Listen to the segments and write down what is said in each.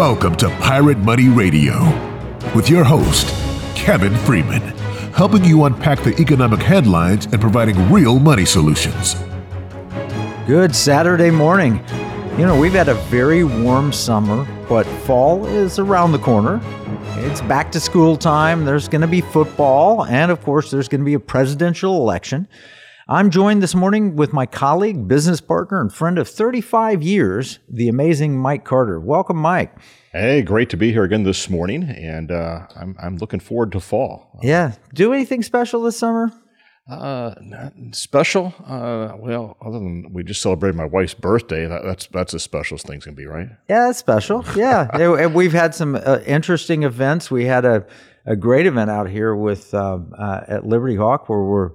Welcome to Pirate Money Radio with your host, Kevin Freeman, helping you unpack the economic headlines and providing real money solutions. Good Saturday morning. You know, we've had a very warm summer, but fall is around the corner. It's back to school time. There's going to be football, and of course, there's going to be a presidential election. I'm joined this morning with my colleague, business partner, and friend of 35 years, the amazing Mike Carter. Welcome, Mike. Hey, great to be here again this morning, and I'm looking forward to fall. Yeah. Do anything special this summer? Special? Well, other than we just celebrated my wife's birthday, that's as special as things can be, right? Yeah, it's special. Yeah. And we've had some interesting events. We had a great event out here with at Liberty Hawk, where we're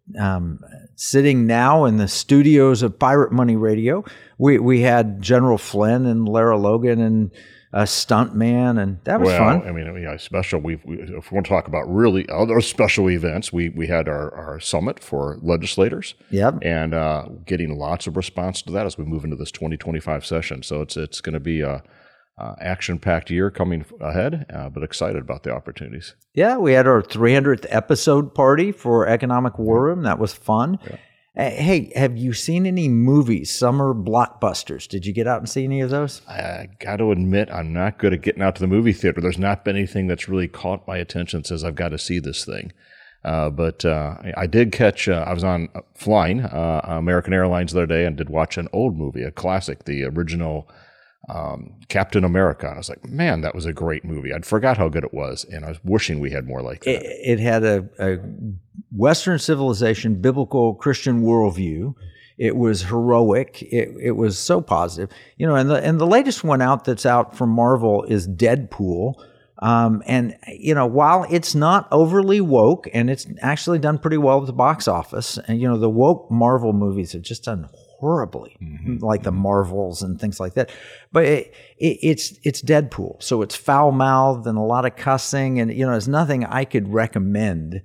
sitting now in the studios of Pirate Money Radio. We had General Flynn and Lara Logan and a stuntman, and that was fun. I mean, yeah, special. If we want to talk about really other special events, we had our summit for legislators. Yep. And getting lots of response to that as we move into this 2025 session. So it's going to be a action-packed year coming ahead, but excited about the opportunities. Yeah, we had our 300th episode party for Economic War Room. That was fun. Yeah. Hey, have you seen any movies, summer blockbusters? Did you get out and see any of those? I got to admit, I'm not good at getting out to the movie theater. There's not been anything that's really caught my attention that says I've got to see this thing. But I did catch, I was on flying American Airlines the other day and did watch an old movie, a classic, the original Captain America. And I was like, man, that was a great movie. I'd forgot how good it was, and I was wishing we had more like that. It had a Western civilization, biblical Christian worldview. It was heroic. It was so positive. You know, and the latest one out that's out from Marvel is Deadpool. And, you know, while it's not overly woke, and it's actually done pretty well at the box office, and, you know, the woke Marvel movies have just done horribly, like the Marvels and things like that. But it's Deadpool, so it's foul-mouthed and a lot of cussing, and, you know, there's nothing I could recommend.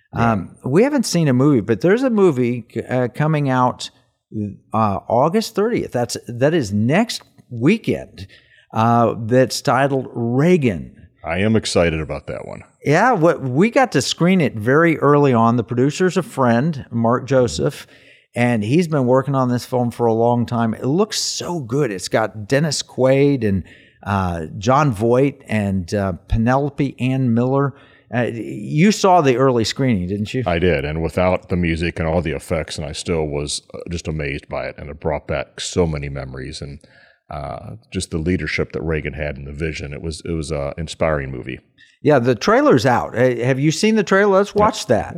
We haven't seen a movie, but there's a movie coming out August 30th. That is next weekend. That's titled Reagan. I am excited about that one. Yeah, we got to screen it very early on. The producer's a friend, Mark Joseph, and he's been working on this film for a long time. It looks so good. It's got Dennis Quaid and John Voight and Penelope Ann Miller. You saw the early screening, didn't you? I did, and without the music and all the effects, and I still was just amazed by it, and it brought back so many memories, and just the leadership that Reagan had and the vision. It was an inspiring movie. Yeah, the trailer's out. Have you seen the trailer? Let's watch that.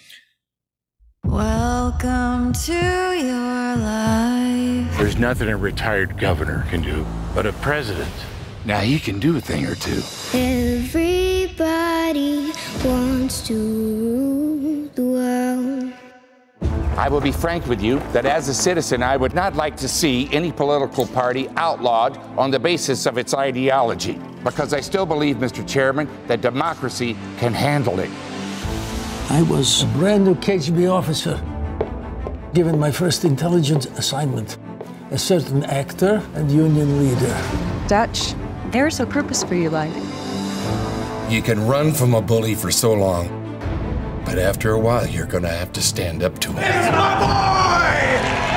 Welcome to your life. There's nothing a retired governor can do, but a president. Now he can do a thing or two. Everybody wants to rule the world. I will be frank with you that as a citizen, I would not like to see any political party outlawed on the basis of its ideology, because I still believe, Mr. Chairman, that democracy can handle it. I was a brand new KGB officer, given my first intelligence assignment. A certain actor and union leader. Dutch, there's a purpose for your life. You can run from a bully for so long, but after a while, you're gonna have to stand up to him. It's my boy!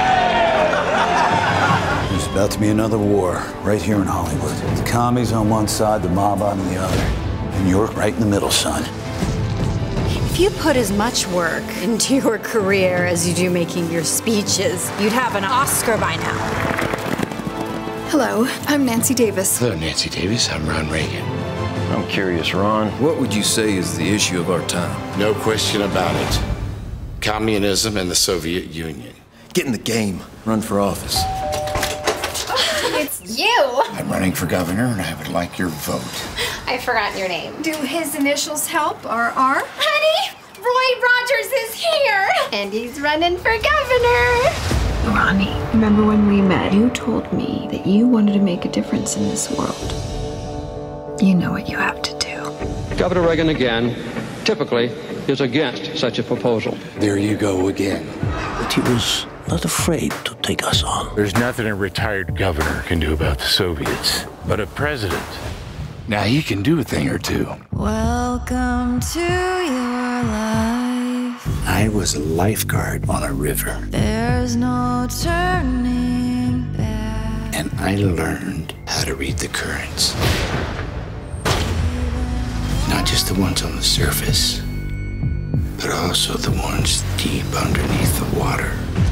There's about to be another war right here in Hollywood. The commies on one side, the mob on the other. And you're right in the middle, son. If you put as much work into your career as you do making your speeches, you'd have an Oscar by now. Hello, I'm Nancy Davis. Hello, Nancy Davis. I'm Ron Reagan. I'm curious, Ron. What would you say is the issue of our time? No question about it. Communism and the Soviet Union. Get in the game. Run for office. It's you! I'm running for governor, and I would like your vote. I forgot your name. Do his initials help, or R? Honey, Roy Rogers is here! And he's running for governor! Ronnie, remember when we met? You told me that you wanted to make a difference in this world. You know what you have to do. Governor Reagan again, typically, is against such a proposal. There you go again. But he was not afraid to take us on. There's nothing a retired governor can do about the Soviets, but a president. Now he can do a thing or two. Welcome to your life. I was a lifeguard on a river. There's no turning back. And I learned how to read the currents. Not just the ones on the surface, but also the ones deep underneath the water.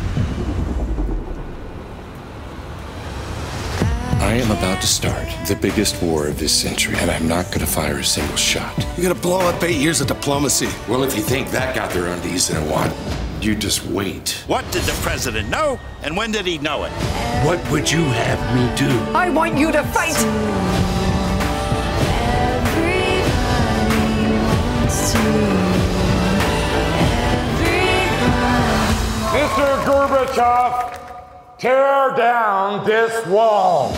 I am about to start the biggest war of this century, and I'm not going to fire a single shot. You're gonna blow up 8 years of diplomacy. Well, if you think that got their undies in a wad, you just wait. What did the president know, and when did he know it? What would you have me do? I want you to fight! Mr. Gorbachev, tear down this wall.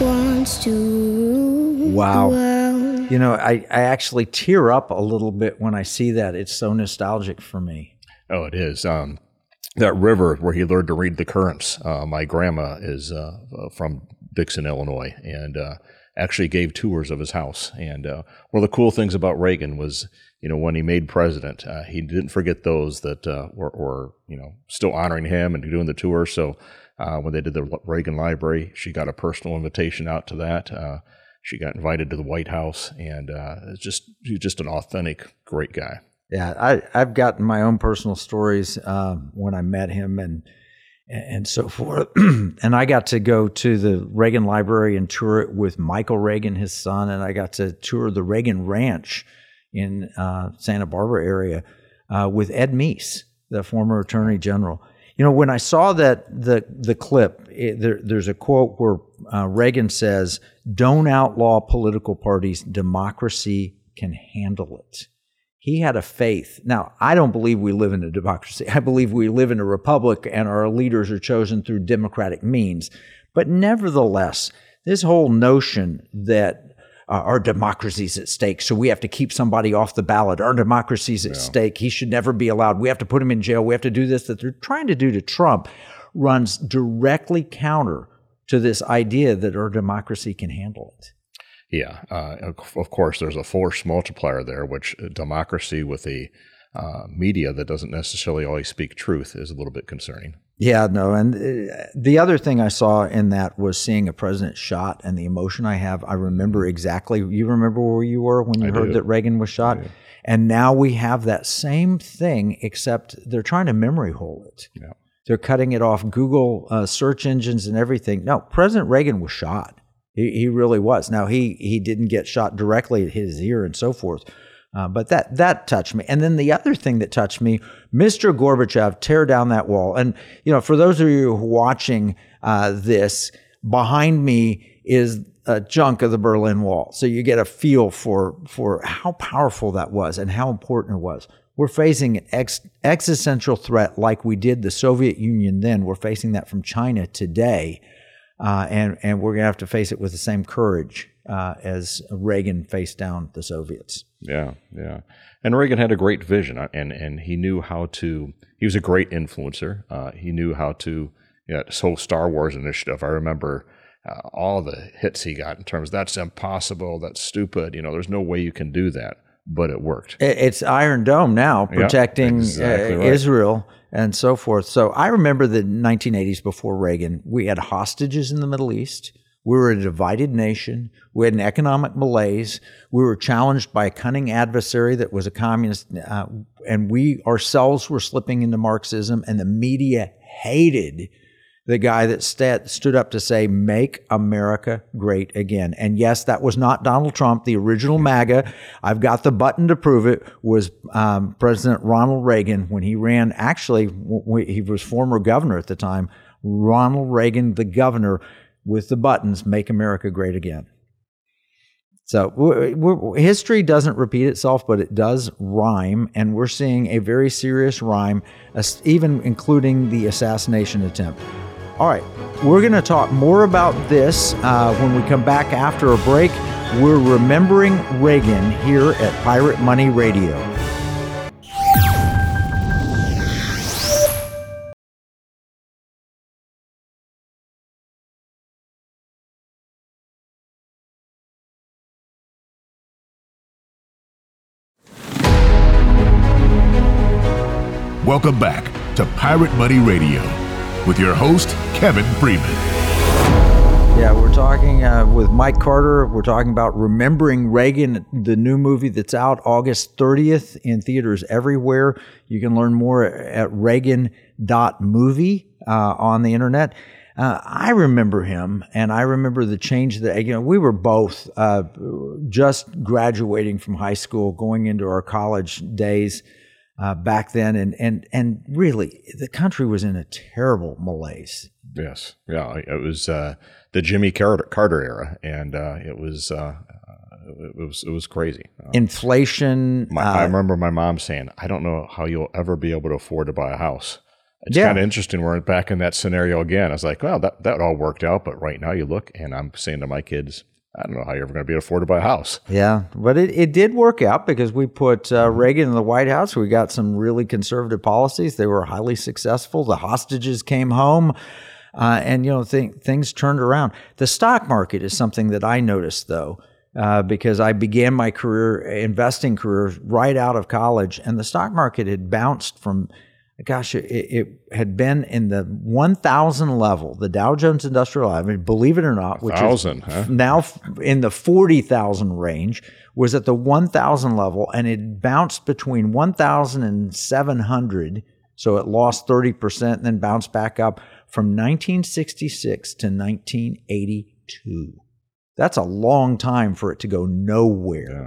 Wow. You know, I actually tear up a little bit when I see that. It's so nostalgic for me. Oh, it is. That river where he learned to read the currents. My grandma is from Dixon, Illinois, and actually gave tours of his house. And one of the cool things about Reagan was, you know, when he made president, he didn't forget those that were, you know, still honoring him and doing the tour. So when they did the Reagan Library, she got a personal invitation out to that. She got invited to the White House, and he's just an authentic, great guy. Yeah, I've gotten my own personal stories when I met him and so forth. And I got to go to the Reagan Library and tour it with Michael Reagan, his son, and I got to tour the Reagan Ranch in Santa Barbara area with Ed Meese, the former Attorney General. You know, when I saw that the clip, there's a quote where Reagan says, "Don't outlaw political parties. Democracy can handle it." He had a faith. Now, I don't believe we live in a democracy. I believe we live in a republic and our leaders are chosen through democratic means. But nevertheless, this whole notion that our democracy's at stake, so we have to keep somebody off the ballot. Our democracy's at stake. He should never be allowed. We have to put him in jail. We have to do this that they're trying to do to Trump runs directly counter to this idea that our democracy can handle it. Yeah, of course, there's a force multiplier there, which democracy with a media that doesn't necessarily always speak truth is a little bit concerning. Yeah, no, and the other thing I saw in that was seeing a president shot and the emotion I have. I remember exactly. You remember where you were when you heard that Reagan was shot? And now we have that same thing, except they're trying to memory hole it. Yeah. They're cutting it off Google search engines and everything. No, President Reagan was shot. He really was. Now, he didn't get shot directly at his ear and so forth, but that touched me. And then the other thing that touched me, Mr. Gorbachev, tear down that wall. And, you know, for those of you watching this, behind me is a chunk of the Berlin Wall. So you get a feel for how powerful that was and how important it was. We're facing an existential threat like we did the Soviet Union then. We're facing that from China today. And we're going to have to face it with the same courage as Reagan faced down the Soviets. Yeah, yeah. And Reagan had a great vision, and he knew how to. He was a great influencer. He knew how to. This whole Star Wars initiative. I remember all the hits he got in terms. That's impossible. That's stupid. You know, there's no way you can do that. But it worked. It's Iron Dome now protecting exactly right. Israel and so forth. So I remember the 1980s before Reagan. We had hostages in the Middle East. We were a divided nation. We had an economic malaise. We were challenged by a cunning adversary that was a communist. And we ourselves were slipping into Marxism. And the media hated the guy that stood up to say, "Make America great again." And yes, that was not Donald Trump. The original MAGA, I've got the button to prove it, was President Ronald Reagan when he ran. Actually, he was former governor at the time. Ronald Reagan, the governor, with the buttons, "Make America great again." So history doesn't repeat itself, but it does rhyme. And we're seeing a very serious rhyme, even including the assassination attempt. All right, we're going to talk more about this when we come back after a break. We're remembering Reagan here at Pirate Money Radio. Welcome back to Pirate Money Radio with your host, Kevin Freeman. Yeah, we're talking with Mike Carter. We're talking about Remembering Reagan, the new movie that's out August 30th in theaters everywhere. You can learn more at Reagan.movie on the internet. I remember him, and I remember the change that, we were both just graduating from high school, going into our college days back then, and really, the country was in a terrible malaise. Yes, yeah, it was the Jimmy Carter era, and it was crazy. Inflation. I remember my mom saying, "I don't know how you'll ever be able to afford to buy a house." It's kind of interesting. We're back in that scenario again. I was like, well, that all worked out, but right now you look, and I'm saying to my kids, I don't know how you're ever going to be able to afford to buy a house. Yeah, but it did work out because we put Reagan in the White House. We got some really conservative policies. They were highly successful. The hostages came home, and things turned around. The stock market is something that I noticed, though, because I began my investing career right out of college, and the stock market had bounced from. Gosh, it had been in the 1,000 level, the Dow Jones Industrial Average, believe it or not, which is now in the 40,000 range, was at the 1,000 level, and it bounced between 1,000 and 700, so it lost 30% and then bounced back up from 1966 to 1982. That's a long time for it to go nowhere. Yeah.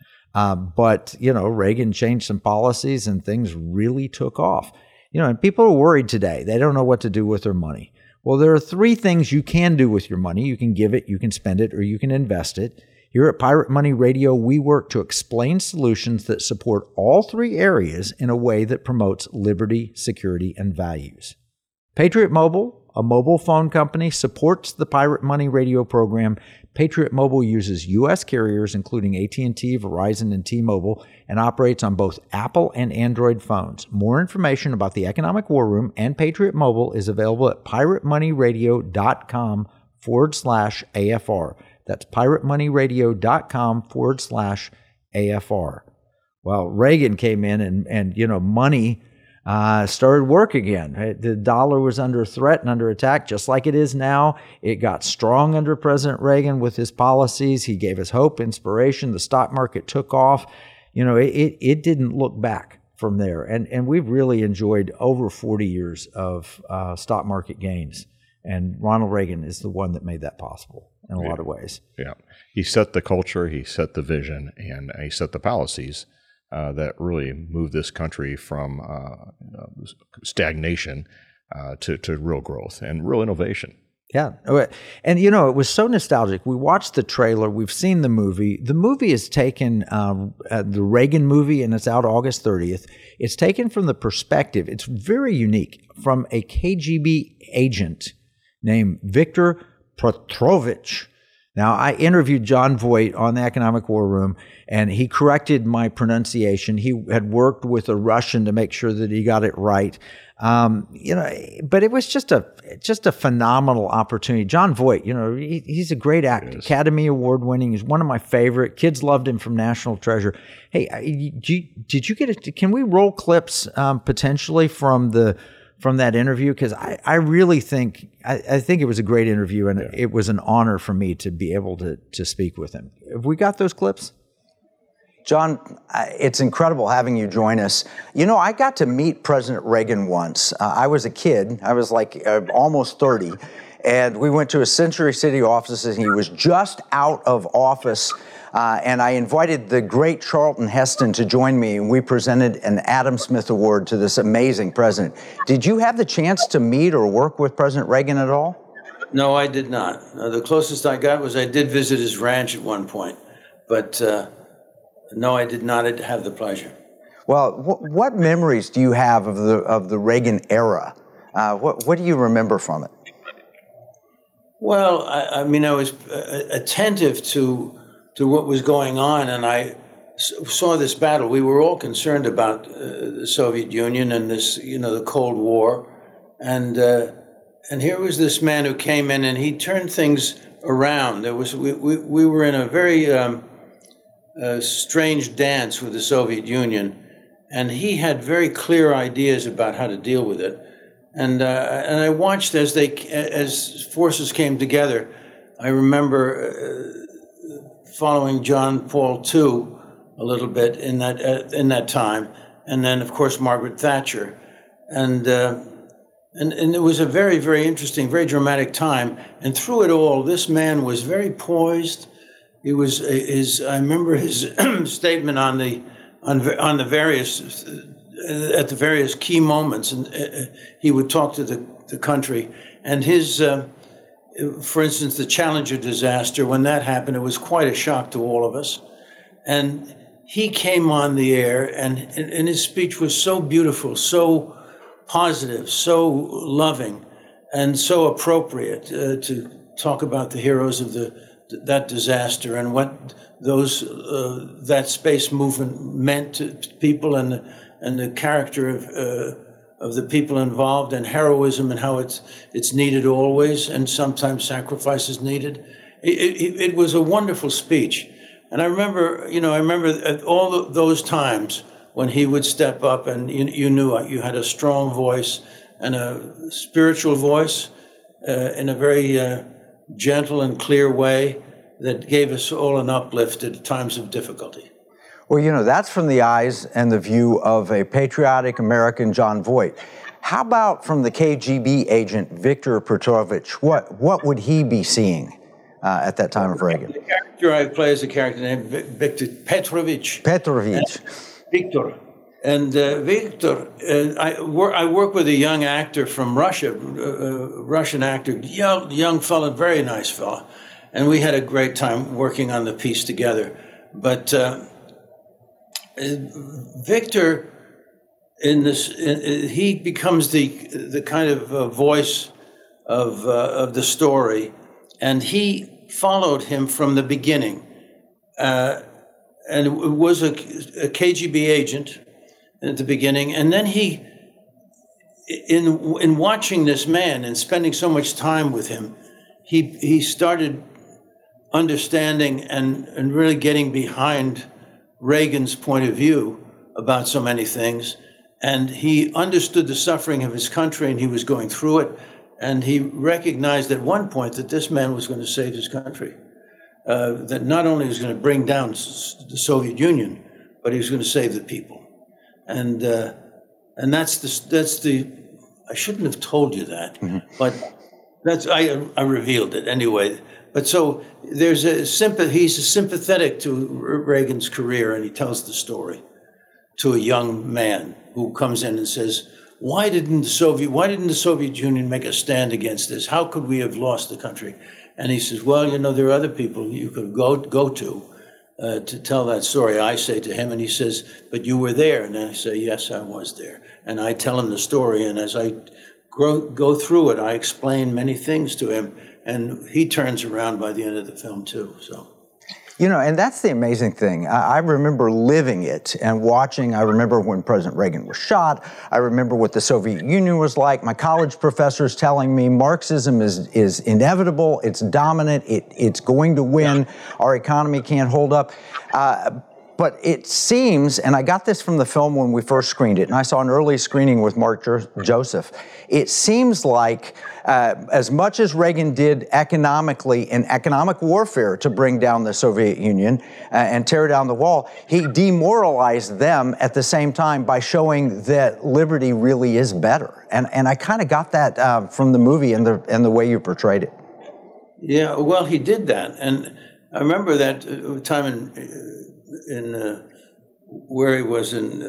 But Reagan changed some policies and things really took off. And people are worried today. They don't know what to do with their money. Well, there are three things you can do with your money. You can give it, you can spend it, or you can invest it. Here at Pirate Money Radio, we work to explain solutions that support all three areas in a way that promotes liberty, security, and values. Patriot Mobile, a mobile phone company, supports the Pirate Money Radio program. Patriot Mobile uses U.S. carriers, including AT&T, Verizon, and T-Mobile, and operates on both Apple and Android phones. More information about the Economic War Room and Patriot Mobile is available at piratemoneyradio.com/AFR. That's piratemoneyradio.com/AFR. Well, Reagan came in and money started work again. The dollar was under threat and under attack, just like it is now. It got strong under President Reagan with his policies. He gave us hope, inspiration. The stock market took off. It didn't look back from there. And we've really enjoyed over 40 years of stock market gains. And Ronald Reagan is the one that made that possible in a lot of ways. Yeah. He set the culture, he set the vision, and he set the policies that really moved this country from stagnation to real growth and real innovation. Yeah. And, it was so nostalgic. We watched the trailer. We've seen the movie. The movie is taken, the Reagan movie, and it's out August 30th. It's taken from the perspective, it's very unique, from a KGB agent named Viktor Petrovich. Now, I interviewed John Voight on the Economic War Room, and he corrected my pronunciation. He had worked with a Russian to make sure that he got it right. But it was just a phenomenal opportunity. John Voight, he's a great actor, Academy Award winning. He's one of my favorite. Kids loved him from National Treasure. Hey, did you get it? Can we roll clips potentially from that interview? Because I really think I think it was a great interview, and it was an honor for me to be able to speak with him. Have we got those clips? John, it's incredible having you join us. I got to meet President Reagan once. I was a kid. I was almost 30. And we went to his Century City offices, and he was just out of office. And I invited the great Charlton Heston to join me, and we presented an Adam Smith Award to this amazing president. Did you have the chance to meet or work with President Reagan at all? No, I did not. The closest I got was I did visit his ranch at one point. But no, I did not have the pleasure. Well, what memories do you have of the Reagan era? What do you remember from it? Well, I was attentive to what was going on, and I saw this battle. We were all concerned about the Soviet Union and this, the Cold War, and here was this man who came in and he turned things around. We were in a very strange dance with the Soviet Union, And he had very clear ideas about how to deal with it. And I watched as forces came together. I remember following John Paul II a little bit in that time, and then of course Margaret Thatcher, and it was a very, very interesting, very dramatic time. And through it all, this man was very poised. He was I remember his statement on the various at the various key moments, and he would talk to the country. And his, for instance, the Challenger disaster, when that happened, it was quite a shock to all of us. And he came on the air, and his speech was so beautiful, so positive, so loving, and so appropriate to talk about the heroes of that disaster and what that space movement meant to people, and the character of the people involved, and heroism, and how it's needed always, and sometimes sacrifice is needed. It was a wonderful speech, and I remember at all those times when he would step up, and you knew you had a strong voice and a spiritual voice in a very gentle and clear way that gave us all an uplift at times of difficulty. Well, that's from the eyes and the view of a patriotic American Jon Voight. How about from the KGB agent Viktor Petrovich? What would he be seeing at that time of Reagan? The character I play is a character named Viktor Petrovich. Viktor. And Viktor, I work with a young actor from Russia, Russian actor, young fellow, very nice fellow. And we had a great time working on the piece together. But Viktor, he becomes the kind of voice of the story, and he followed him from the beginning, and it was a KGB agent at the beginning, and then he, in watching this man and spending so much time with him, he started understanding and really getting behind Reagan's point of view about so many things. And he understood the suffering of his country, and he was going through it. And he recognized at one point that this man was going to save his country, that not only was going to bring down the Soviet Union, but he was going to save the people. And that's the I shouldn't have told you that, but I revealed it anyway. But so there's he's sympathetic to Reagan's career, and he tells the story to a young man who comes in and says, why didn't the Soviet Union make a stand against this? How could we have lost the country? And he says, well, there are other people you could go to tell that story. I say to him, and he says, but you were there. And I say, yes, I was there. And I tell him the story, and as I go through it, I explain many things to him. And he turns around by the end of the film, too. So, and that's the amazing thing. I remember living it and watching. I remember when President Reagan was shot. I remember what the Soviet Union was like. My college professors telling me Marxism is inevitable. It's dominant. It's going to win. Our economy can't hold up. But it seems, and I got this from the film when we first screened it, and I saw an early screening with Mark Joseph. It seems like as much as Reagan did economically in economic warfare to bring down the Soviet Union and tear down the wall, he demoralized them at the same time by showing that liberty really is better. And I kind of got that from the movie and the way you portrayed it. Yeah, well, he did that. And I remember that time in where he was in,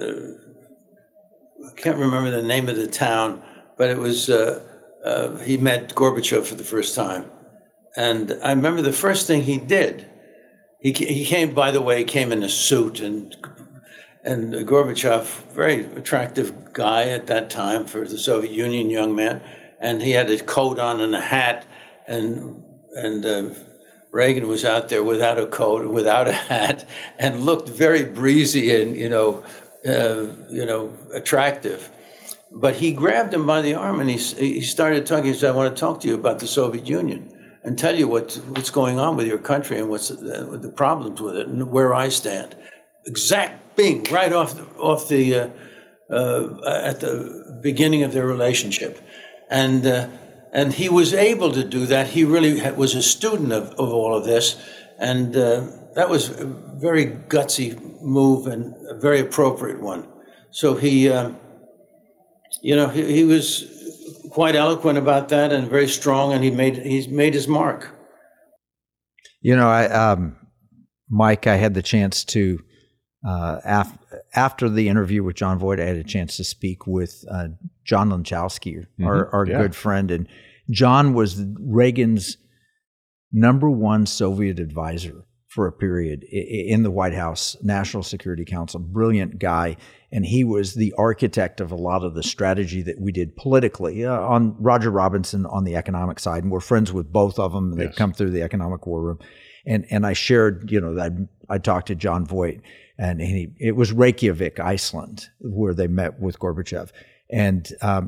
I can't remember the name of the town, but it was, he met Gorbachev for the first time. And I remember the first thing he did, he came, by the way, he came in a suit, and Gorbachev, very attractive guy at that time for the Soviet Union, young man, and he had a coat on and a hat, and Reagan was out there without a coat, without a hat, and looked very breezy and, attractive. But he grabbed him by the arm and he started talking. He said, I want to talk to you about the Soviet Union and tell you what's going on with your country and what's the problems with it and where I stand. Exact bing, right off the at the beginning of their relationship, and he was able to do that. He really was a student of all of this, and that was a very gutsy move and a very appropriate one. So he was quite eloquent about that and very strong, and he's made his mark. Mike, I had the chance to after the interview with Jon Voight, I had a chance to speak with John Lanchowski, our good friend, and John was Reagan's #1 Soviet advisor for a period in the White House National Security Council. Brilliant guy, and he was the architect of a lot of the strategy that we did politically on Roger Robinson on the economic side, and we're friends with both of them. They come through the economic war room, and I shared, that I talked to Jon Voight, and it was Reykjavik, Iceland, where they met with Gorbachev, and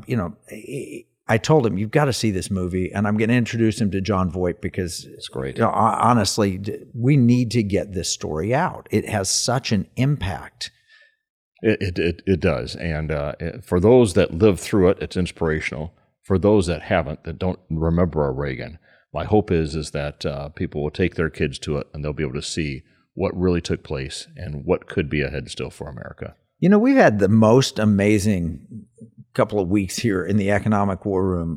I told him, you've got to see this movie, and I'm going to introduce him to Jon Voight because it's great. Honestly, we need to get this story out. It has such an impact. It does, and for those that lived through it, it's inspirational. For those that haven't, that don't remember a Reagan, my hope is that people will take their kids to it, and they'll be able to see what really took place and what could be ahead still for America. We've had the most amazing couple of weeks here in the economic war room.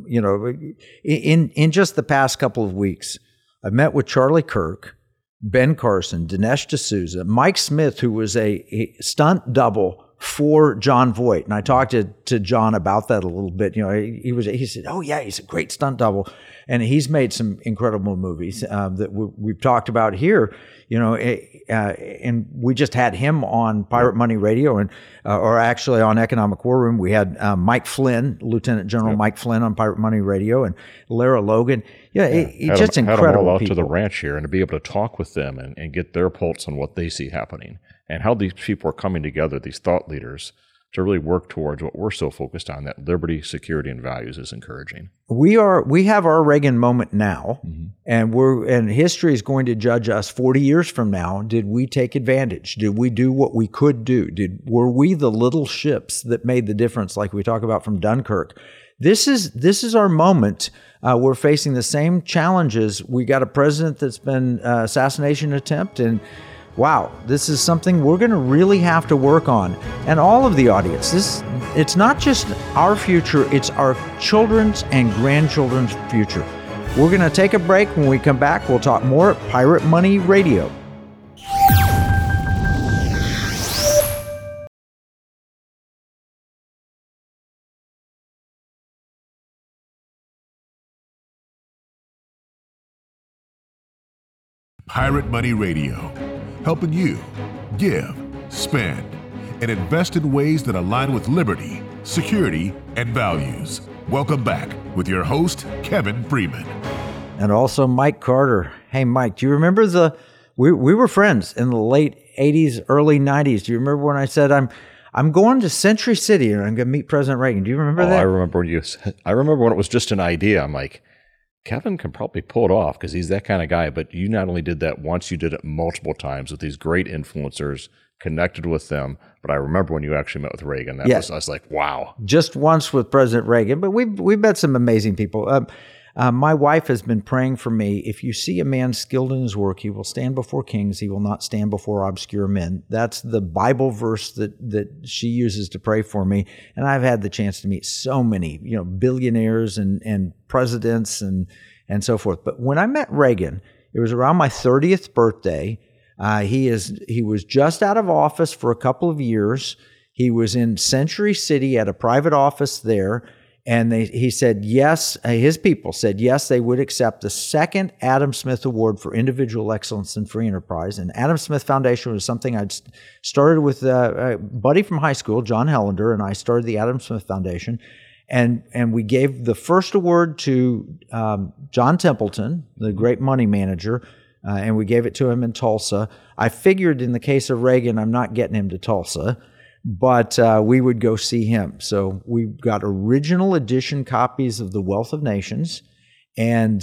In just the past couple of weeks, I've met with Charlie Kirk, Ben Carson, Dinesh D'Souza, Mike Smith, who was a stunt double for Jon Voight. And I talked to John about that a little bit. He said, oh yeah, he's a great stunt double. And he's made some incredible movies that we've talked about here, and we just had him on Pirate Money Radio or actually on Economic War Room. We had Mike Flynn, Lieutenant General Mike Flynn on Pirate Money Radio, and Lara Logan. Just incredible had them all out people. To the ranch here and to be able to talk with them and get their pulse on what they see happening and how these people are coming together, these thought leaders, to really work towards what we're so focused on, that liberty, security, and values is encouraging. We have our Reagan moment now, and history is going to judge us 40 years from now. Did we take advantage? Did we do what we could do? Were we the little ships that made the difference, like we talk about from Dunkirk? This is our moment. We're facing the same challenges. We got a president that's been assassination attempt, and wow, this is something we're going to really have to work on. And all of the audience, it's not just our future, it's our children's and grandchildren's future. We're going to take a break. When we come back, we'll talk more at Pirate Money Radio. Pirate Money Radio, helping you give, spend, and invest in ways that align with liberty, security, and values. Welcome back with your host, Kevin Freeman. And also Mike Carter. Hey, Mike, do you remember we were friends in the late 80s, early 90s. Do you remember when I said, I'm going to Century City and I'm going to meet President Reagan? Do you remember that? I remember when it was just an idea. I'm like, Kevin can probably pull it off because he's that kind of guy. But you not only did that once, you did it multiple times with these great influencers, connected with them. But I remember when you actually met with Reagan. I was like, wow. Just once with President Reagan, but we've met some amazing people. My wife has been praying for me. If you see a man skilled in his work, he will stand before kings. He will not stand before obscure men. That's the Bible verse that she uses to pray for me. And I've had the chance to meet so many, billionaires and presidents and so forth. But when I met Reagan, it was around my 30th birthday. He was just out of office for a couple of years. He was in Century City at a private office there. And he said yes, his people said yes, they would accept the second Adam Smith Award for Individual Excellence in Free Enterprise. And Adam Smith Foundation was something I'd started with a buddy from high school, John Hellender, and I started the Adam Smith Foundation. And we gave the first award to John Templeton, the great money manager, and we gave it to him in Tulsa. I figured in the case of Reagan, I'm not getting him to Tulsa, but we would go see him. So we got original edition copies of The Wealth of Nations. And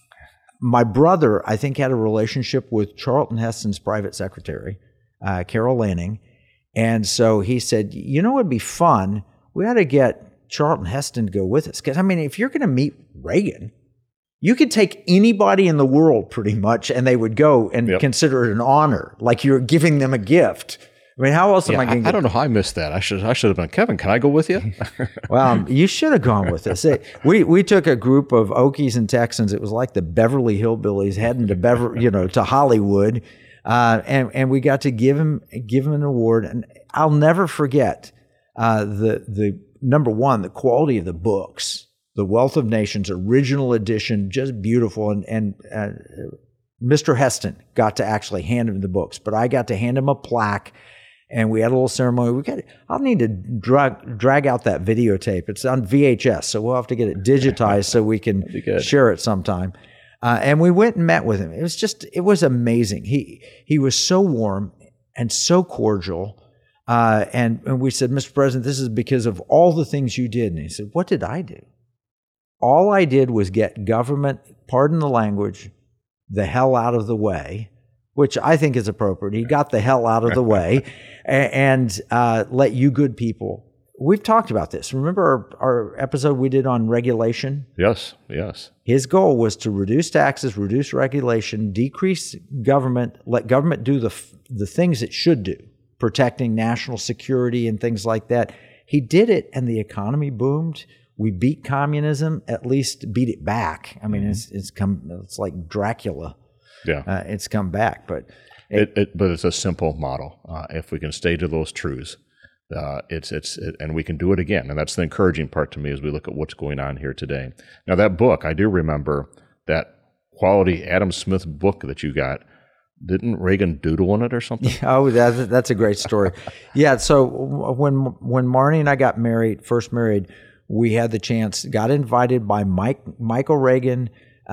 my brother, I think, had a relationship with Charlton Heston's private secretary, Carol Lanning. And so he said, you know what would be fun? We ought to get Charlton Heston to go with us. Because, I mean, if you're going to meet Reagan, you could take anybody in the world pretty much, and they would go and consider it an honor, like you're giving them a gift. I mean, how else am I going to? I don't know how I missed that. I should have been, Kevin, can I go with you? Well, you should have gone with us. We took a group of Okies and Texans. It was like the Beverly Hillbillies heading to to Hollywood, and we got to give him an award. And I'll never forget the number one, the quality of the books, The Wealth of Nations, original edition, just beautiful. And Mr. Heston got to actually hand him the books, but I got to hand him a plaque. And we had a little ceremony. I'll need to drag out that videotape. It's on VHS, so we'll have to get it digitized so we can share it sometime. And we went and met with him. It was amazing. He was so warm and so cordial. And we said, Mr. President, this is because of all the things you did. And he said, what did I do? All I did was get government, pardon the language, the hell out of the way, which I think is appropriate. He got the hell out of the way and let you good people. We've talked about this. Remember our episode we did on regulation? Yes. His goal was to reduce taxes, reduce regulation, decrease government, let government do the things it should do, protecting national security and things like that. He did it, and the economy boomed. We beat communism, at least beat it back. I mean, it's like Dracula. Yeah, it's come back, but but it's a simple model. If we can stay to those truths, and we can do it again. And that's the encouraging part to me as we look at what's going on here today. Now, that book, I do remember that quality Adam Smith book that you got. Didn't Reagan doodle on it or something? Oh, that's a great story. Yeah. So when Marnie and I got first married, we had the chance, got invited by Michael Reagan.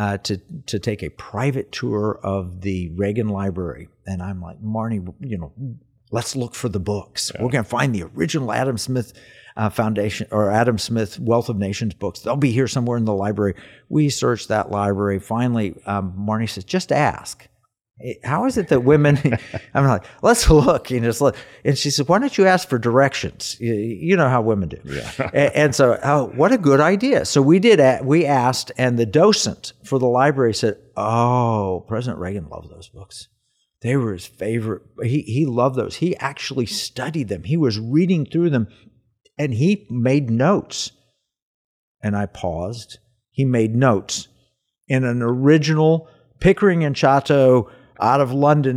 To take a private tour of the Reagan Library. And I'm like, Marnie, let's look for the books. Yeah. We're going to find the original Adam Smith Foundation or Adam Smith Wealth of Nations books. They'll be here somewhere in the library. We searched that library. Finally, Marnie says, just ask. How is it that women, I'm like, let's look. And she said, why don't you ask for directions? You know how women do. Yeah. and so, what a good idea. So we asked, and the docent for the library said, oh, President Reagan loved those books. They were his favorite. He loved those. He actually studied them. He was reading through them, and he made notes. And I paused. He made notes in an original Pickering and Chatto out of London,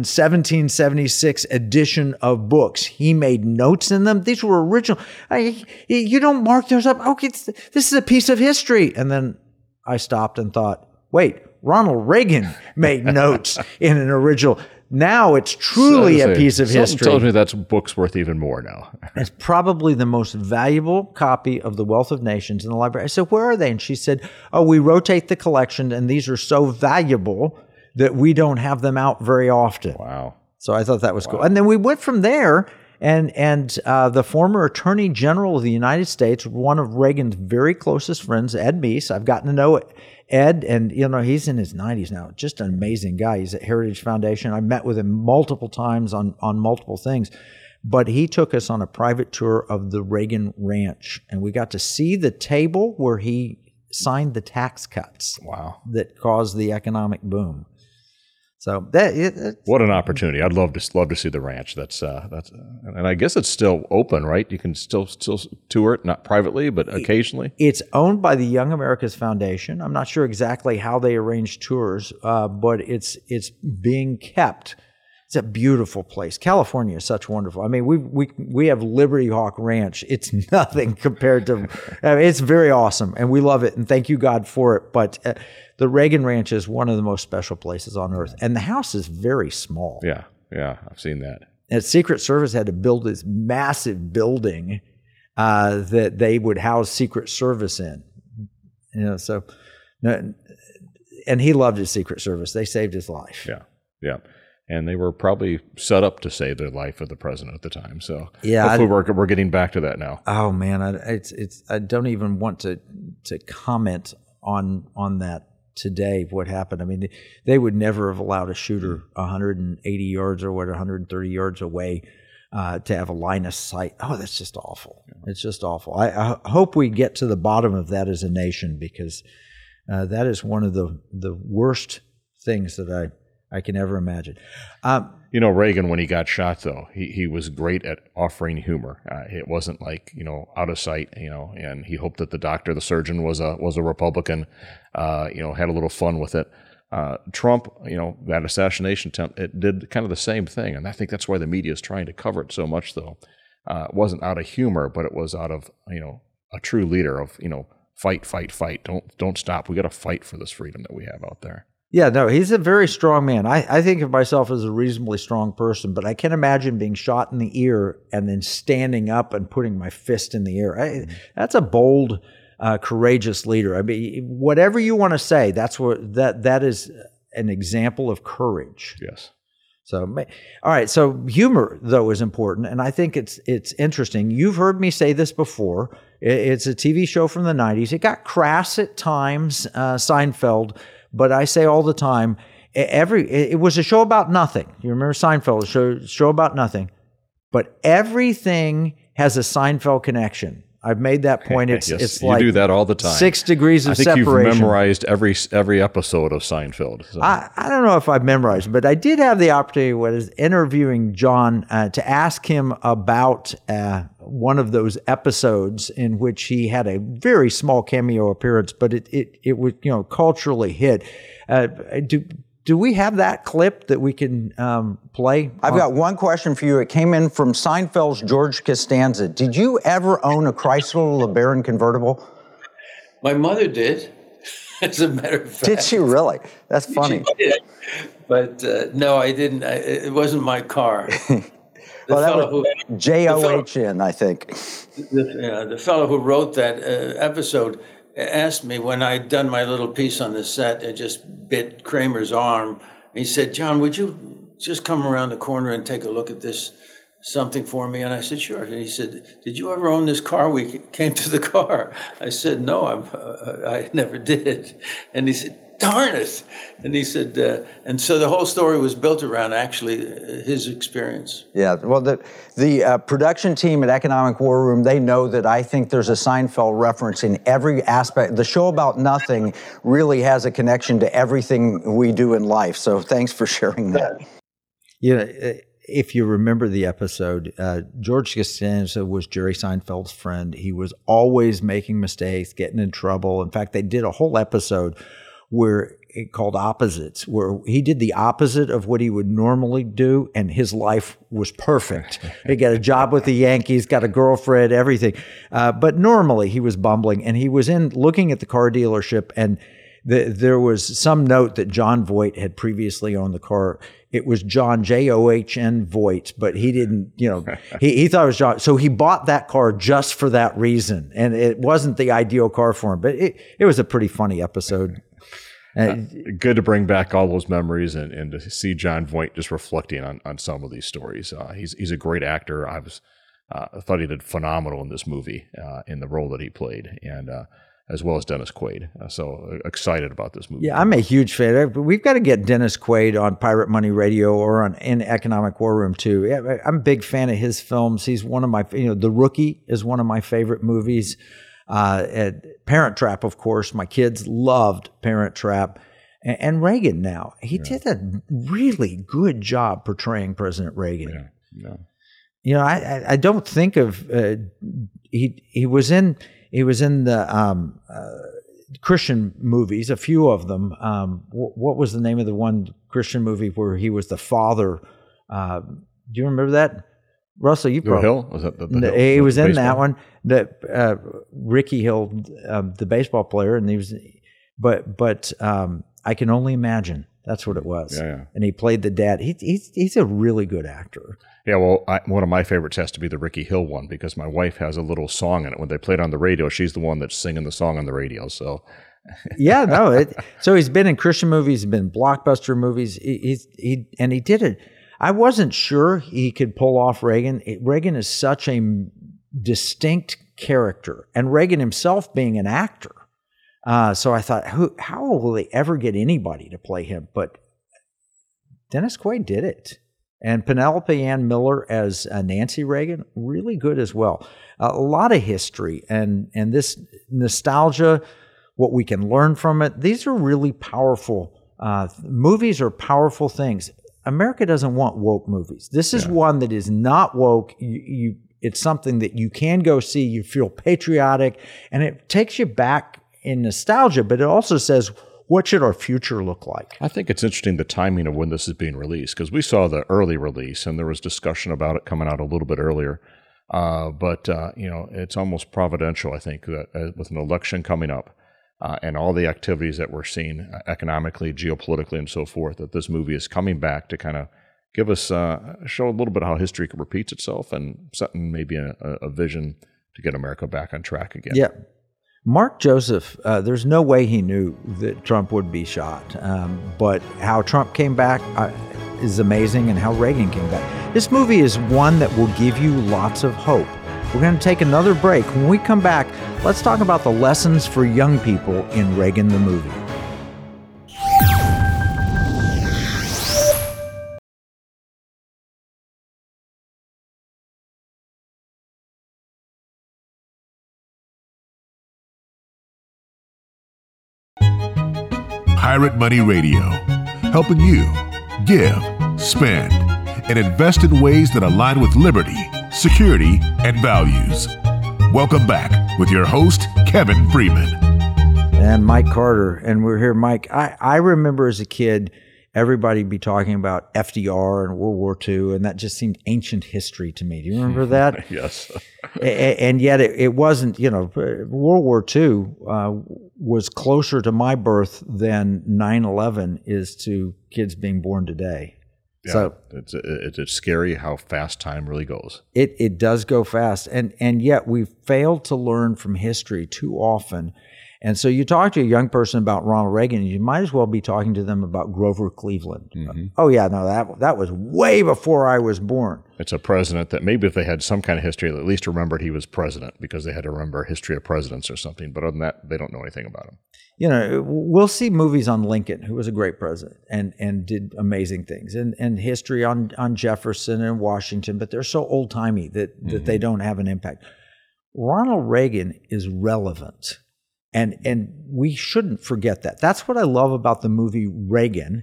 1776 edition of books. He made notes in them. These were original. You don't mark those up. Okay, this is a piece of history. And then I stopped and thought, wait, Ronald Reagan made notes in an original. Now it's truly a piece of history. Tells me that book's worth even more now. It's probably the most valuable copy of The Wealth of Nations in the library. I said, where are they? And she said, oh, we rotate the collection, and these are so valuable that we don't have them out very often. Wow. So I thought that was cool. And then we went from there, and the former Attorney General of the United States, one of Reagan's very closest friends, Ed Meese. I've gotten to know Ed, and he's in his 90s now. Just an amazing guy. He's at Heritage Foundation. I met with him multiple times on multiple things. But he took us on a private tour of the Reagan Ranch, and we got to see the table where he signed the tax cuts. Wow. That caused the economic boom. So what an opportunity! I'd love to see the ranch. That's and I guess it's still open, right? You can still tour it, not privately, but occasionally. It's owned by the Young America's Foundation. I'm not sure exactly how they arrange tours, but it's being kept. It's a beautiful place. California is such wonderful. I mean, we have Liberty Hawk Ranch. It's nothing compared to. It's very awesome, and we love it. And thank you, God, for it. But the Reagan Ranch is one of the most special places on earth, and the house is very small. Yeah, I've seen that. And Secret Service had to build this massive building that they would house Secret Service in. So, and he loved his Secret Service. They saved his life. Yeah. And they were probably set up to save the life of the president at the time. So yeah, hopefully we're getting back to that now. Oh man, I don't even want to comment on that today. What happened? I mean, they would never have allowed a shooter 180 yards or 130 yards away to have a line of sight. Oh, that's just awful. It's just awful. I hope we get to the bottom of that as a nation, because that is one of the worst things that I can ever imagine. Reagan, when he got shot, though, he was great at offering humor. It wasn't like, out of sight, and he hoped that the surgeon was a Republican, had a little fun with it. Trump, that assassination attempt, it did kind of the same thing. And I think that's why the media is trying to cover it so much, though. It wasn't out of humor, but it was out of, a true leader of, fight, fight, fight. Don't stop. We got to fight for this freedom that we have out there. Yeah, no, he's a very strong man. I think of myself as a reasonably strong person, but I can imagine being shot in the ear and then standing up and putting my fist in the air. That's a bold, courageous leader. I mean, whatever you want to say, that is an example of courage. Yes. So, all right. So humor, though, is important, and I think it's interesting. You've heard me say this before. It's a TV show from the 90s. It got crass at times, Seinfeld. But I say all the time, it was a show about nothing. You remember Seinfeld, a show about nothing. But everything has a Seinfeld connection. I've made that point. It's yes, it's you like do that all the time. 6 degrees of separation. I think you've memorized every episode of Seinfeld. So. I don't know if I've memorized, but I did have the opportunity when I was interviewing John to ask him about one of those episodes in which he had a very small cameo appearance, but it was culturally hit. Do we have that clip that we can play? I've got one question for you. It came in from Seinfeld's George Costanza. Did you ever own a Chrysler LeBaron convertible? My mother did, as a matter of fact. Did she really? That's funny. She did. But no, I didn't. It wasn't my car. Well, that was John, I think. The fellow who wrote that episode asked me when I'd done my little piece on the set, I just bit Kramer's arm. He said, "John, would you just come around the corner and take a look at this something for me?" And I said, "Sure." And he said, "Did you ever own this car?" We came to the car. I said, "No, I never did." And he said, "Darn it." And he said, and so the whole story was built around actually his experience. Yeah, well, the production team at Economic War Room, they know that I think there's a Seinfeld reference in every aspect. The show about nothing really has a connection to everything we do in life. So thanks for sharing that. If you remember the episode, George Costanza was Jerry Seinfeld's friend. He was always making mistakes, getting in trouble. In fact, they did a whole episode called Opposites, where he did the opposite of what he would normally do, and his life was perfect. He got a job with the Yankees, got a girlfriend, everything. But normally he was bumbling, and he was looking at the car dealership, and there was some note that John Voight had previously owned the car. It was John, John Voight, but he didn't, he thought it was John. So he bought that car just for that reason. And it wasn't the ideal car for him, but it was a pretty funny episode. Good to bring back all those memories and to see John Voight just reflecting on some of these stories. He's a great actor. I thought he did phenomenal in this movie in the role that he played, and as well as Dennis Quaid. So excited about this movie. Yeah, I'm a huge fan. We've got to get Dennis Quaid on Pirate Money Radio or in Economic War Room too. I'm a big fan of his films. He's one of my, The Rookie is one of my favorite movies. Parent Trap, of course. My kids loved Parent Trap. And Reagan now. He did a really good job portraying President Reagan. Yeah. I don't think of he was in the Christian movies, a few of them. What was the name of the one Christian movie where he was the father? Do you remember that? Russell, you probably. Hill? Was that the Hill? He was in baseball? that one. Ricky Hill, the baseball player, and he was. But I can only imagine that's what it was. Yeah. And he played the dad. He's a really good actor. Yeah, well, one of my favorites has to be the Ricky Hill one because my wife has a little song in it. When they play it on the radio, she's the one that's singing the song on the radio. So. Yeah, no. So he's been in Christian movies, he's been in blockbuster movies. He did it. I wasn't sure he could pull off Reagan. Reagan is such a distinct character, and Reagan himself being an actor. So I thought, how will they ever get anybody to play him? But Dennis Quaid did it. And Penelope Ann Miller as Nancy Reagan, really good as well. A lot of history and this nostalgia, what we can learn from it. These are really powerful. Movies are powerful things. America doesn't want woke movies. This is one that is not woke. It's something that you can go see. You feel patriotic, and it takes you back in nostalgia, but it also says, what should our future look like? I think it's interesting the timing of when this is being released, because we saw the early release, and there was discussion about it coming out a little bit earlier. But it's almost providential, I think, that with an election coming up and all the activities that we're seeing economically, geopolitically, and so forth, that this movie is coming back to kind of give us, show a little bit how history repeats itself and setting maybe a vision to get America back on track again. Yeah. Mark Joseph, there's no way he knew that Trump would be shot. But how Trump came back is amazing, and how Reagan came back. This movie is one that will give you lots of hope. We're going to take another break. When we come back, let's talk about the lessons for young people in Reagan the movie. Pirate Money Radio, helping you give, spend, and invest in ways that align with liberty, security, and values. Welcome back with your host, Kevin Freeman. And Mike Carter. And we're here, Mike. I remember as a kid, everybody be talking about FDR and World War II, and that just seemed ancient history to me. Do you remember that? Yes. And yet it wasn't, World War II was closer to my birth than 9/11 is to kids being born today. Yeah, so it's scary how fast time really goes. It does go fast. And yet we've failed to learn from history too often. And so you talk to a young person about Ronald Reagan, and you might as well be talking to them about Grover Cleveland. Mm-hmm. Oh, yeah, no, that was way before I was born. It's a president that maybe if they had some kind of history, they at least remembered he was president because they had to remember a history of presidents or something. But other than that, they don't know anything about him. We'll see movies on Lincoln, who was a great president and did amazing things, and history on Jefferson and Washington, but they're so old-timey that they don't have an impact. Ronald Reagan is relevant. And we shouldn't forget that. That's what I love about the movie Reagan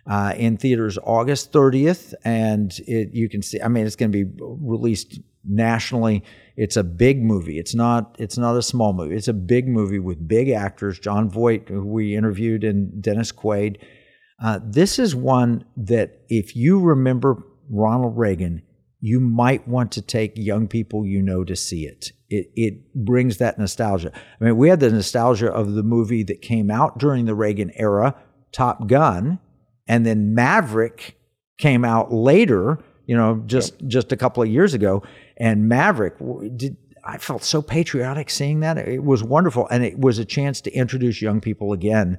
in theaters August 30th. And you can see, it's going to be released nationally. It's a big movie. It's not a small movie. It's a big movie with big actors. John Voight, who we interviewed, and Dennis Quaid. This is one that if you remember Ronald Reagan, you might want to take young people to see it. It brings that nostalgia. We had the nostalgia of the movie that came out during the Reagan era, Top Gun, and then Maverick came out later, just a couple of years ago. And Maverick, I felt so patriotic seeing that. It was wonderful. And it was a chance to introduce young people again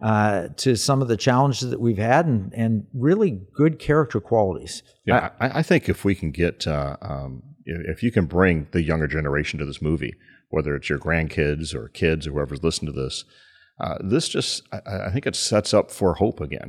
to some of the challenges that we've had and really good character qualities. Yeah, I think if we can get, if you can bring the younger generation to this movie, whether it's your grandkids or kids or whoever's listening to this, I think it sets up for hope again.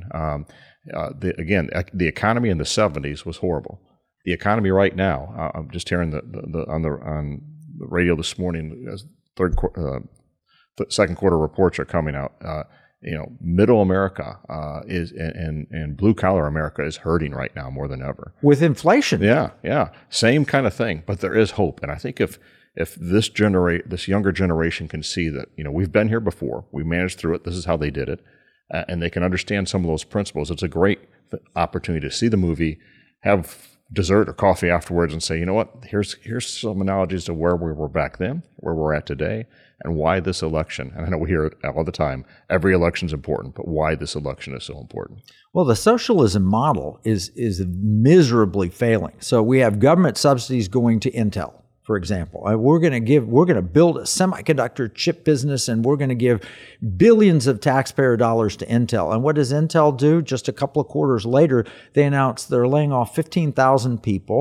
The economy in the 70s was horrible. The economy right now, I'm just hearing on the radio this morning, as second quarter reports are coming out. Middle America is and blue collar America is hurting right now more than ever with inflation. Yeah, same kind of thing. But there is hope, and I think if this younger generation can see that we've been here before, we managed through it. This is how they did it, and they can understand some of those principles. It's a great opportunity to see the movie, have dessert or coffee afterwards, and say, here's some analogies to where we were back then, where we're at today, and why this election. And I know we hear it all the time. Every election's important, but why this election is so important. Well, the socialism model is miserably failing. So we have government subsidies going to Intel, for example. We're going to build a semiconductor chip business, and we're going to give billions of taxpayer dollars to Intel. And what does Intel do? Just a couple of quarters later, they announce they're laying off 15,000 people.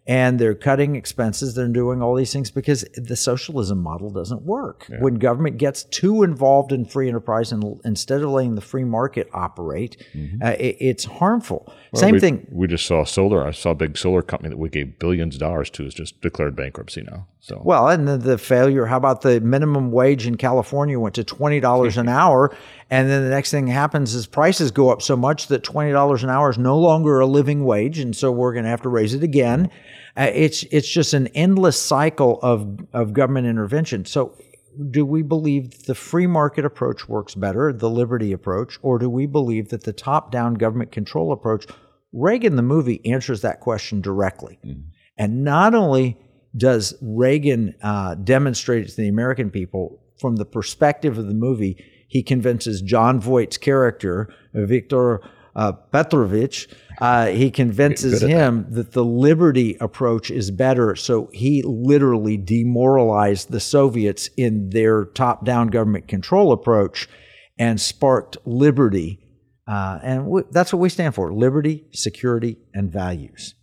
and they're cutting expenses. They're doing all these things because the socialism model doesn't work. Yeah. When government gets too involved in free enterprise and instead of letting the free market operate, it's harmful. Well, Same thing. We just saw solar. I saw a big solar company that we gave billions of dollars to is just declared bankruptcy now. So well, and the failure. How about the minimum wage in California went to $20 an hour, and then the next thing happens is prices go up so much that $20 an hour is no longer a living wage, and so we're going to have to raise it again. It's just an endless cycle of government intervention. So do we believe the free market approach works better, the liberty approach, or do we believe that the top-down government control approach? Reagan, the movie, answers that question directly. And not only does Reagan demonstrate it to the American people from the perspective of the movie, he convinces John Voight's character, Viktor Petrovich, he convinces him that the liberty approach is better. So he literally demoralized the Soviets in their top-down government control approach and sparked liberty. And that's what we stand for: liberty, security, and values.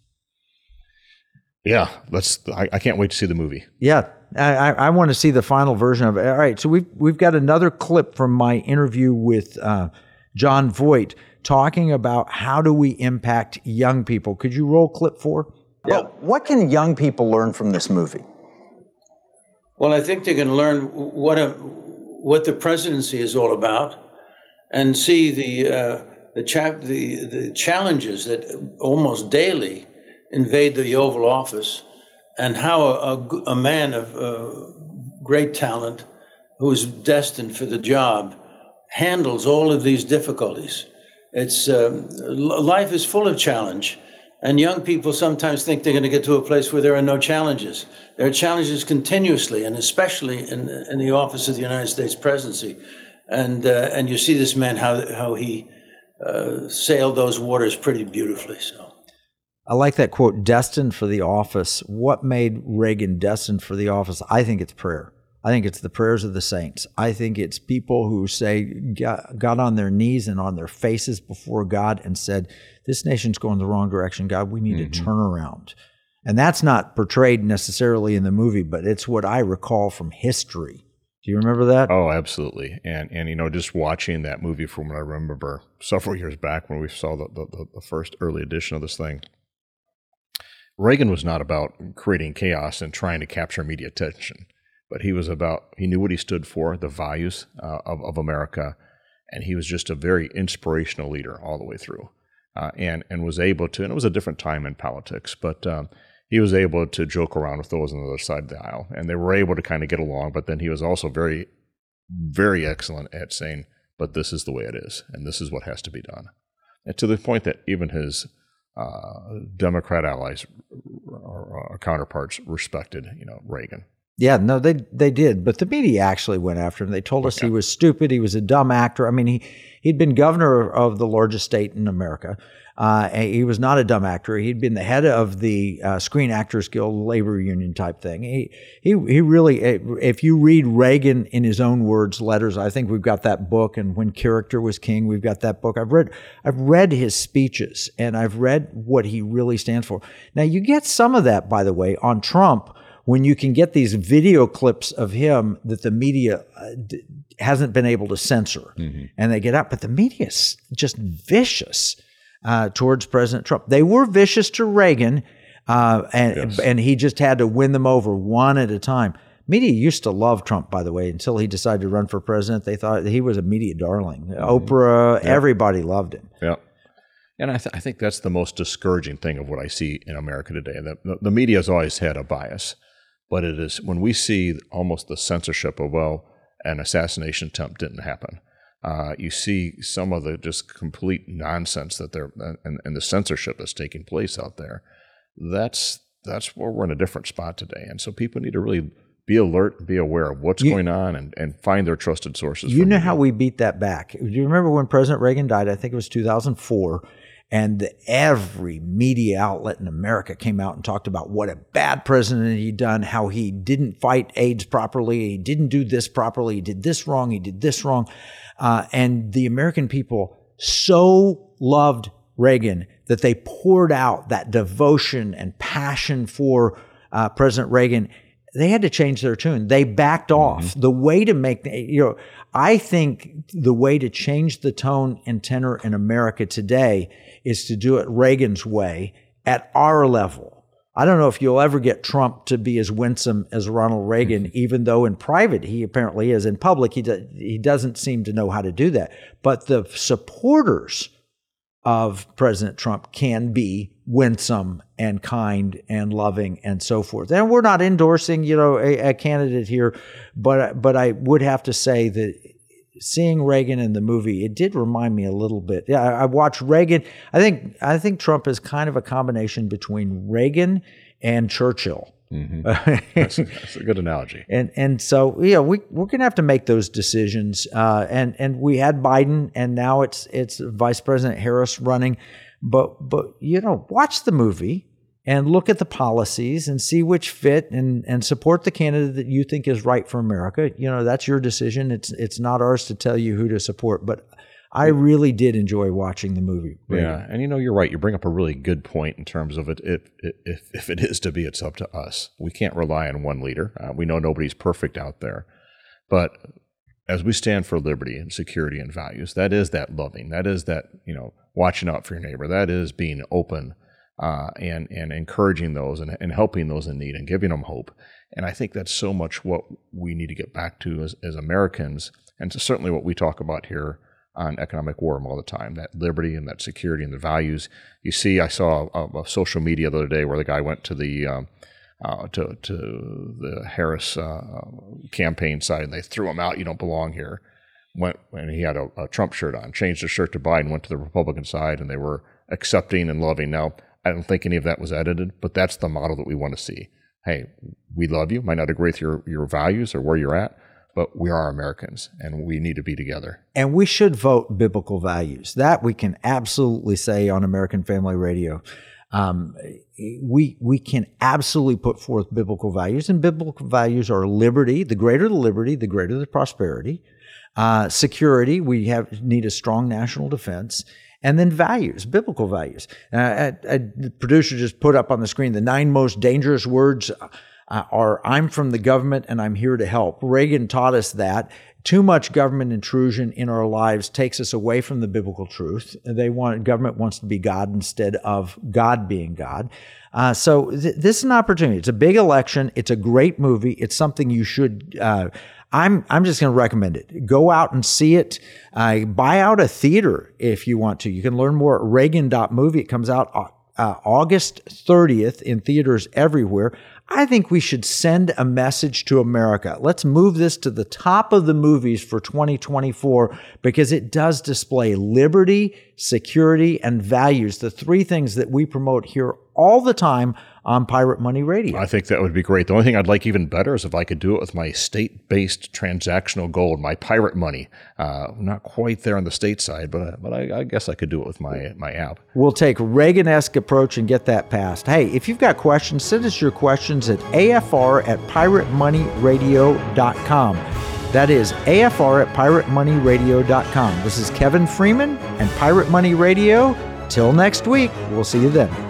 Yeah, I can't wait to see the movie. Yeah, I want to see the final version of it. All right, so we've got another clip from my interview with John Voight talking about how do we impact young people. Could you roll clip 4? Yeah. Well, what can young people learn from this movie? Well, I think they can learn what the presidency is all about, and see the challenges that almost daily invade the Oval Office, and how a man of great talent who is destined for the job handles all of these difficulties. It's life is full of challenge, and young people sometimes think they're going to get to a place where there are no challenges. There are challenges continuously, and especially in the office of the United States presidency. And you see this man how he sailed those waters pretty beautifully. So I like that quote, destined for the office. What made Reagan destined for the office? I think it's prayer. I think it's the prayers of the saints. I think it's people who got on their knees and on their faces before God and said, this nation's going the wrong direction, God. We need to turn around. And that's not portrayed necessarily in the movie, but it's what I recall from history. Do you remember that? Oh, absolutely. And just watching that movie from what I remember several years back when we saw the first early edition of this thing, Reagan was not about creating chaos and trying to capture media attention, but he knew what he stood for, the values of America, and he was just a very inspirational leader all the way through, and was able to, and it was a different time in politics, but he was able to joke around with those on the other side of the aisle, and they were able to kind of get along, but then he was also very, very excellent at saying, but this is the way it is, and this is what has to be done. And to the point that even his Democrat allies or counterparts respected, Reagan. Yeah, no, they did, but the media actually went after him. They told us he was stupid, he was a dumb actor. I mean, he'd been governor of the largest state in America. He was not a dumb actor. He'd been the head of the Screen Actors Guild labor union type thing. He really, if you read Reagan in his own words, letters, I think we've got that book, and When Character Was King, we've got that book. I've read his speeches, and I've read what he really stands for. Now, you get some of that, by the way, on Trump, when you can get these video clips of him that the media hasn't been able to censor, and they get out, but the media is just vicious towards President Trump. They were vicious to Reagan, and he just had to win them over one at a time. Media used to love Trump, by the way, until he decided to run for president. They thought he was a media darling. Oprah, everybody loved him. Yeah. And I think that's the most discouraging thing of what I see in America today. The media has always had a bias, but it is when we see almost the censorship of, an assassination attempt didn't happen. You see some of the just complete nonsense that and the censorship that's taking place out there. That's where we're in a different spot today. And so people need to really be alert and be aware of what's going on and find their trusted sources. You know how we beat that back. Do you remember when President Reagan died? I think it was 2004. And every media outlet in America came out and talked about what a bad president he'd done, how he didn't fight AIDS properly, he didn't do this properly, he did this wrong, he did this wrong. And the American people so loved Reagan, that they poured out that devotion and passion for President Reagan, they had to change their tune. They backed off. The way to make, I think the way to change the tone and tenor in America today is to do it Reagan's way at our level. I don't know if you'll ever get Trump to be as winsome as Ronald Reagan, even though in private he apparently is. In public, he doesn't seem to know how to do that. But the supporters of President Trump can be winsome and kind and loving and so forth. And we're not endorsing, a candidate here, but I would have to say that seeing Reagan in the movie, it did remind me a little bit. Yeah, I watched Reagan. I think Trump is kind of a combination between Reagan and Churchill. That's a good analogy. And so we're going to have to make those decisions. And we had Biden, and now it's Vice President Harris running. But watch the movie and look at the policies and see which fit and support the candidate that you think is right for America. That's your decision. It's not ours to tell you who to support. But I really did enjoy watching the movie. Yeah, and you're right. You bring up a really good point in terms of it. If it is to be, it's up to us. We can't rely on one leader. We know nobody's perfect out there. But as we stand for liberty and security and values, that is that loving. That is that, watching out for your neighbor. That is being open and encouraging those and helping those in need and giving them hope. And I think that's so much what we need to get back to as Americans, and certainly what we talk about here on Economic War Room all the time, that liberty and that security and the values. You see, I saw a social media the other day where the guy went to the Harris campaign side, and they threw him out. You don't belong here. And he had a Trump shirt on, changed his shirt to Biden, went to the Republican side, and they were accepting and loving. Now, I don't think any of that was edited, but that's the model that we want to see. Hey, we love you, might not agree with your values or where you're at, but we are Americans, and we need to be together. And we should vote biblical values. That we can absolutely say on American Family Radio. We can absolutely put forth biblical values, and biblical values are liberty. The greater the prosperity. Security, we need a strong national defense. And then values, biblical values. The producer just put up on the screen the 9 most dangerous words are "I'm from the government and I'm here to help." Reagan taught us that. Too much government intrusion in our lives takes us away from the biblical truth. Government wants to be God instead of God being God. So this is an opportunity. It's a big election. It's a great movie. It's something you should. I'm just going to recommend it. Go out and see it. Buy out a theater if you want to. You can learn more at Reagan.movie. It comes out August 30th in theaters everywhere. I think we should send a message to America. Let's move this to the top of the movies for 2024 because it does display liberty, security, and values, the 3 things that we promote here all the time on Pirate Money Radio. I think that would be great. The only thing I'd like even better is if I could do it with my state-based transactional gold, my pirate money. Not quite there on the state side, but I guess I could do it with my app. We'll take Reagan-esque approach and get that passed. Hey, if you've got questions, send us your questions at afr@piratemoneyradio.com. That is afr@piratemoneyradio.com. This is Kevin Freeman and Pirate Money Radio. Till next week, we'll see you then.